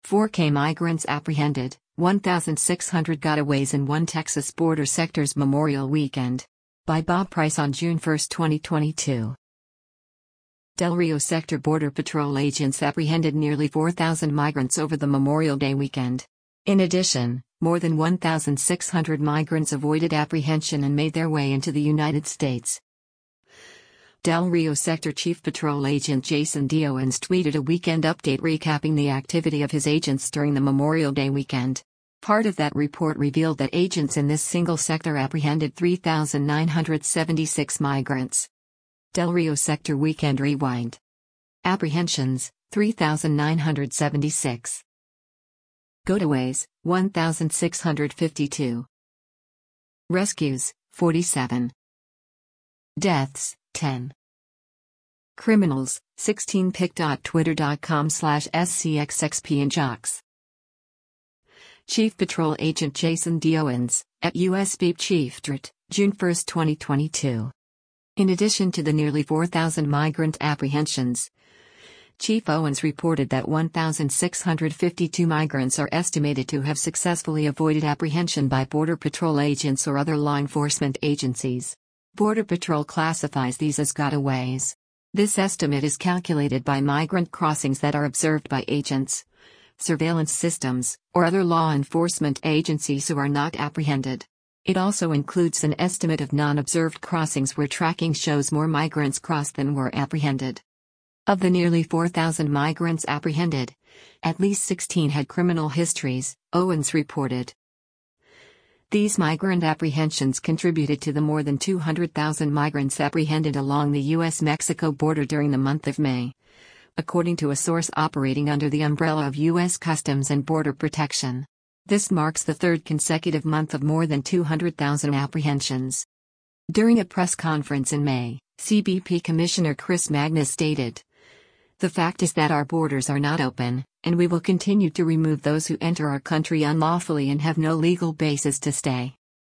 4K migrants apprehended, 1,600 gotaways in one Texas border sector's Memorial Weekend. By Bob Price on June 1, 2022. Del Rio Sector Border Patrol agents apprehended nearly 4,000 migrants over the Memorial Day weekend. In addition, more than 1,600 migrants avoided apprehension and made their way into the United States. Del Rio Sector Chief Patrol Agent Jason D. Owens tweeted a weekend update recapping the activity of his agents during the Memorial Day weekend. Part of that report revealed that agents in this single sector apprehended 3,976 migrants. Del Rio Sector Weekend Rewind. Apprehensions, 3,976. Gotaways, 1,652. Rescues, 47. Deaths, 10. Criminals, 16. pic.twitter.com/scxxp and jocks. Chief Patrol Agent Jason D. Owens, at USB Chief DRT, June 1, 2022. In addition to the nearly 4,000 migrant apprehensions, Chief Owens reported that 1,652 migrants are estimated to have successfully avoided apprehension by Border Patrol agents or other law enforcement agencies. Border Patrol classifies these as gotaways. This estimate is calculated by migrant crossings that are observed by agents, surveillance systems, or other law enforcement agencies who are not apprehended. It also includes an estimate of non-observed crossings where tracking shows more migrants crossed than were apprehended. Of the nearly 4,000 migrants apprehended, at least 16 had criminal histories, Owens reported. These migrant apprehensions contributed to the more than 200,000 migrants apprehended along the U.S.-Mexico border during the month of May, according to a source operating under the umbrella of U.S. Customs and Border Protection. This marks the third consecutive month of more than 200,000 apprehensions. During a press conference in May, CBP Commissioner Chris Magnus stated, "The fact is that our borders are not open, and we will continue to remove those who enter our country unlawfully and have no legal basis to stay."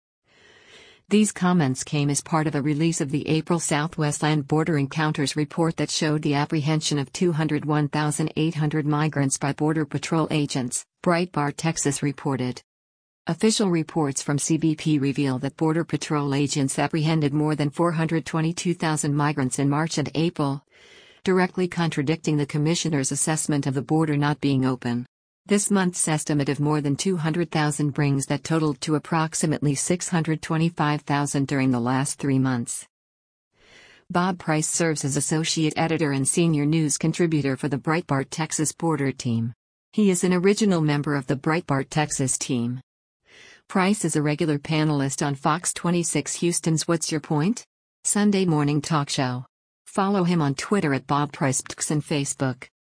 These comments came as part of a release of the April Southwest Land Border Encounters report that showed the apprehension of 201,800 migrants by Border Patrol agents, Breitbart Texas reported. Official reports from CBP reveal that Border Patrol agents apprehended more than 422,000 migrants in March and April, directly contradicting the Commissioner's assessment of the border not being open. This month's estimate of more than 200,000 brings that total to approximately 625,000 during the last 3 months. Bob Price serves as associate editor and senior news contributor for the Breitbart Texas Border Team. He is an original member of the Breitbart Texas team. Price is a regular panelist on Fox 26 Houston's What's Your Point? Sunday morning talk show. Follow him on Twitter at Bob Price and Facebook.